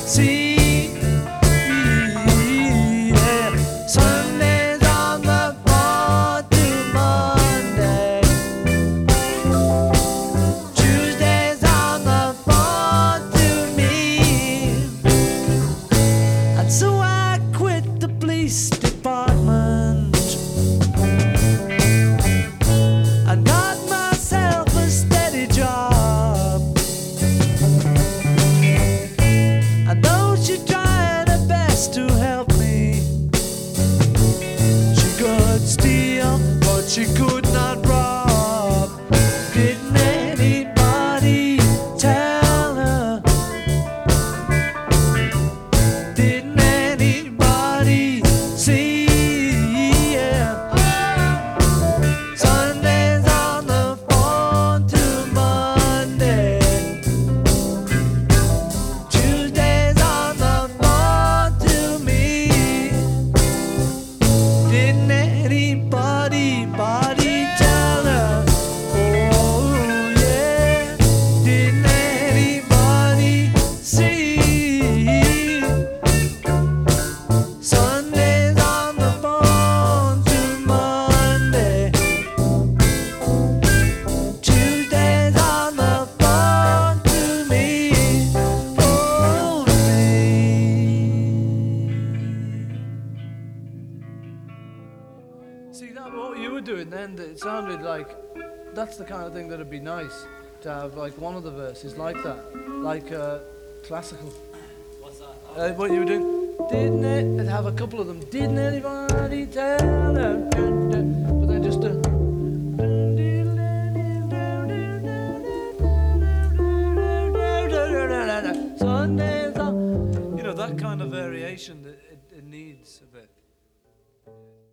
See, yeah. Sunday's on the phone to Monday. Tuesday's on the phone to me. And so I quit the police department and got myself a steady job. And though she tried her best to help me, she could steal, but she could not rob. Didn't anybody tell her? Didn't anybody see? Yeah. Sunday's on the phone to Monday. Tuesday's on the phone to me. Didn't anybody tell her? Oh yeah. Didn't anybody see? Sunday's on the phone to Monday. Tuesday's on the phone to me. Oh, me. See, that what you were doing then, it sounded like that's the kind of thing that'd be nice to have, like one of the verses like that, like classical. What's that? What you were doing? Didn't it? Have a couple of them. Didn't anybody tell her? But then just Sundays on. You know, that kind of variation that it needs a bit.